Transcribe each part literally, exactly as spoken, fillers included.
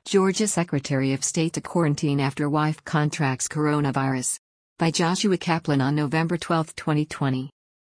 Georgia Secretary of State to quarantine after wife contracts coronavirus. By Joshua Kaplan on November twelfth, twenty twenty.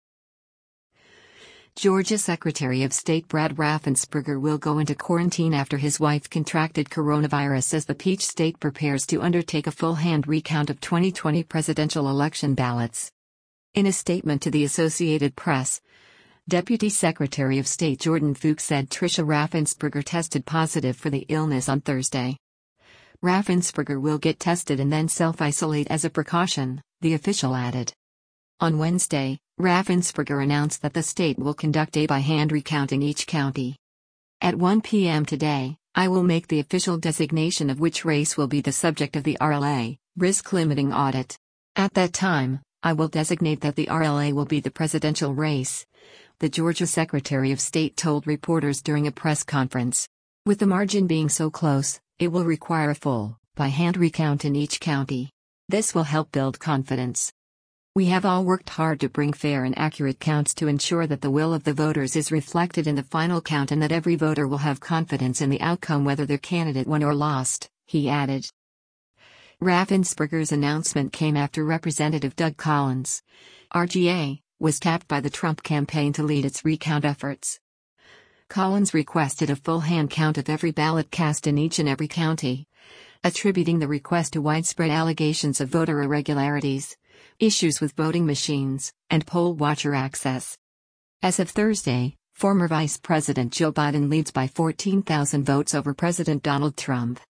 Georgia Secretary of State Brad Raffensperger will go into quarantine after his wife contracted coronavirus as the Peach State prepares to undertake a full-hand recount of twenty twenty presidential election ballots. In a statement to the Associated Press, Deputy Secretary of State Jordan Fuchs said Tricia Raffensperger tested positive for the illness on Thursday. Raffensperger will get tested and then self-isolate as a precaution, the official added. On Wednesday, Raffensperger announced that the state will conduct a by-hand recount in each county. At one p m today, I will make the official designation of which race will be the subject of the R L A, risk limiting audit. At that time, I will designate that the R L A will be the presidential race, the Georgia Secretary of State told reporters during a press conference. With the margin being so close, it will require a full, by-hand recount in each county. This will help build confidence. We have all worked hard to bring fair and accurate counts to ensure that the will of the voters is reflected in the final count and that every voter will have confidence in the outcome whether their candidate won or lost, he added. Raffensperger's announcement came after Representative Doug Collins, R G A, was tapped by the Trump campaign to lead its recount efforts. Collins requested a full hand count of every ballot cast in each and every county, attributing the request to widespread allegations of voter irregularities, issues with voting machines, and poll watcher access. As of Thursday, former Vice President Joe Biden leads by fourteen thousand votes over President Donald Trump.